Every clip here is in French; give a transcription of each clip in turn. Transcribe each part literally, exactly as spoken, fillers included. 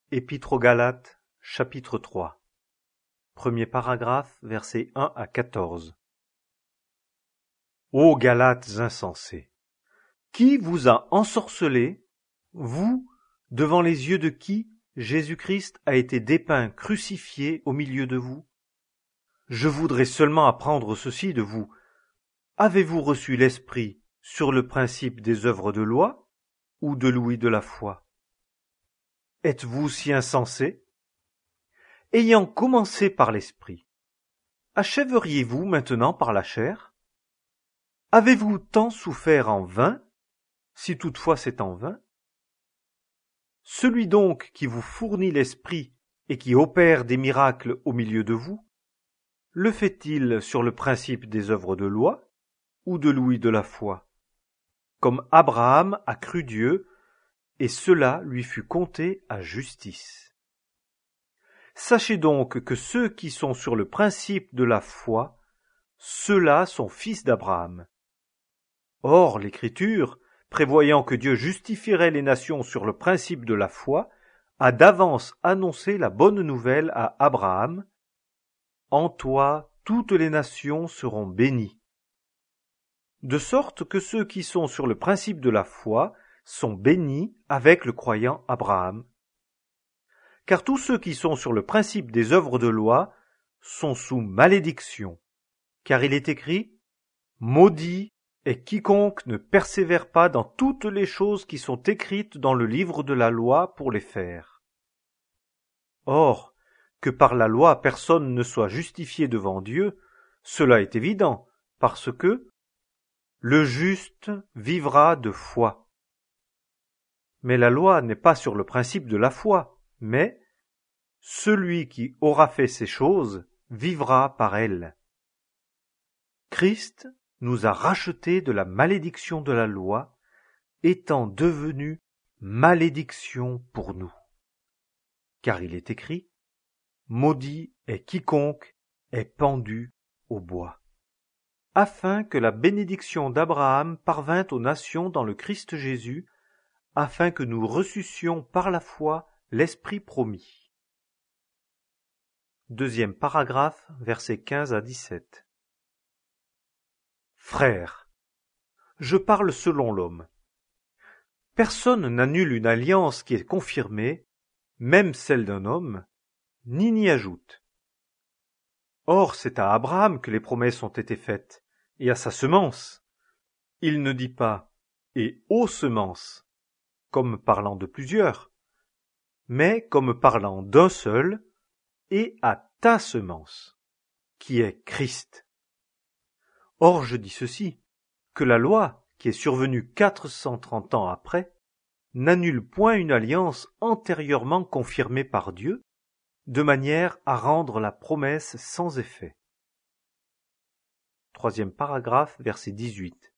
Épître aux Galates, chapitre trois. Premier paragraphe, versets un à quatorze. Ô Galates insensés! Qui vous a ensorcelés, vous, devant les yeux de qui Jésus-Christ a été dépeint crucifié au milieu de vous? Je voudrais seulement apprendre ceci de vous. Avez-vous reçu l'Esprit sur le principe des œuvres de loi ou de l'ouïe de la foi? Êtes-vous si insensés? Ayant commencé par l'Esprit, achèveriez-vous maintenant par la chair? Avez-vous tant souffert en vain, si toutefois c'est en vain? Celui donc qui vous fournit l'Esprit et qui opère des miracles au milieu de vous, le fait-il sur le principe des œuvres de loi ou de l'ouïe de la foi? Comme Abraham a cru Dieu, et cela lui fut compté à justice. Sachez donc que ceux qui sont sur le principe de la foi, ceux-là sont fils d'Abraham. Or, l'Écriture, prévoyant que Dieu justifierait les nations sur le principe de la foi, a d'avance annoncé la bonne nouvelle à Abraham. En toi, toutes les nations seront bénies. De sorte que ceux qui sont sur le principe de la foi sont bénis avec le croyant Abraham. Car tous ceux qui sont sur le principe des œuvres de loi sont sous malédiction. Car il est écrit « Maudit est quiconque ne persévère pas dans toutes les choses qui sont écrites dans le livre de la loi pour les faire. » Or, que par la loi personne ne soit justifié devant Dieu, cela est évident, parce que « le juste vivra de foi ». Mais la loi n'est pas sur le principe de la foi, mais « celui qui aura fait ces choses vivra par elles ». Christ nous a rachetés de la malédiction de la loi, étant devenu malédiction pour nous. Car il est écrit « Maudit est quiconque est pendu au bois », afin que la bénédiction d'Abraham parvînt aux nations dans le Christ Jésus, afin que nous reçussions par la foi l'Esprit promis. Deuxième paragraphe, versets quinze à dix-sept. Frères, je parle selon l'homme. Personne n'annule une alliance qui est confirmée, même celle d'un homme, ni n'y ajoute. Or, c'est à Abraham que les promesses ont été faites, et à sa semence. Il ne dit pas « et aux semences », comme parlant de plusieurs, mais comme parlant d'un seul, et à ta semence, qui est Christ. Or je dis ceci, que la loi, qui est survenue quatre cent trente ans après, n'annule point une alliance antérieurement confirmée par Dieu, de manière à rendre la promesse sans effet. Troisième paragraphe, verset dix-huit.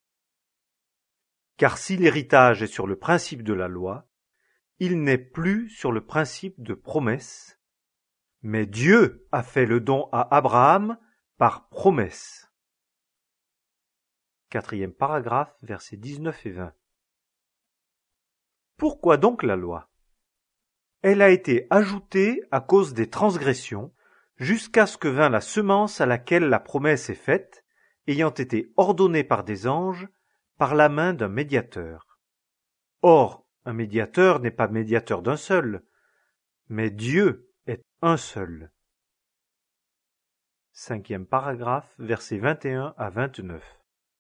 Car si l'héritage est sur le principe de la loi, il n'est plus sur le principe de promesse, mais Dieu a fait le don à Abraham par promesse. Quatrième paragraphe, versets dix-neuf et vingt. Pourquoi donc la loi? Elle a été ajoutée à cause des transgressions, jusqu'à ce que vint la semence à laquelle la promesse est faite, ayant été ordonnée par des anges, par la main d'un médiateur. Or, un médiateur n'est pas médiateur d'un seul, mais Dieu est un seul. Cinquième paragraphe, versets vingt et un à vingt-neuf.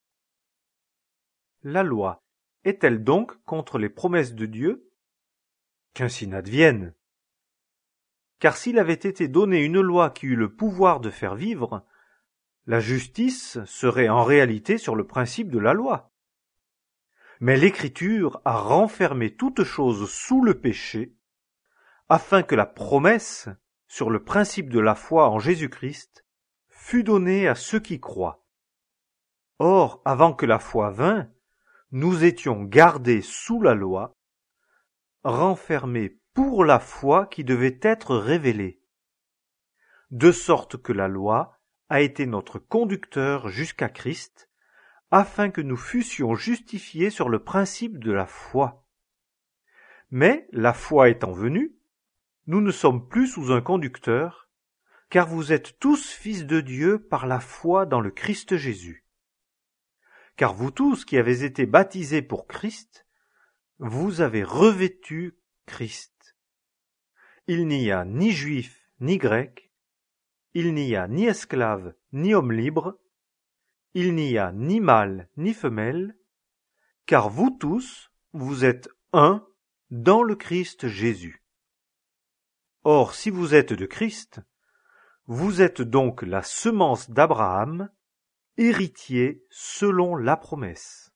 La loi est-elle donc contre les promesses de Dieu? Qu'ainsi n'advienne. Car s'il avait été donné une loi qui eût le pouvoir de faire vivre, la justice serait en réalité sur le principe de la loi. Mais l'Écriture a renfermé toute chose sous le péché, afin que la promesse, sur le principe de la foi en Jésus-Christ, fût donnée à ceux qui croient. Or, avant que la foi vînt, nous étions gardés sous la loi, renfermés pour la foi qui devait être révélée, de sorte que la loi a été notre conducteur jusqu'à Christ, afin que nous fussions justifiés sur le principe de la foi. Mais la foi étant venue, nous ne sommes plus sous un conducteur, car vous êtes tous fils de Dieu par la foi dans le Christ Jésus. Car vous tous qui avez été baptisés pour Christ, vous avez revêtu Christ. Il n'y a ni juif ni grec, il n'y a ni esclave ni homme libre, il n'y a ni mâle ni femelle, car vous tous, vous êtes un dans le Christ Jésus. Or, si vous êtes de Christ, vous êtes donc la semence d'Abraham, héritier selon la promesse.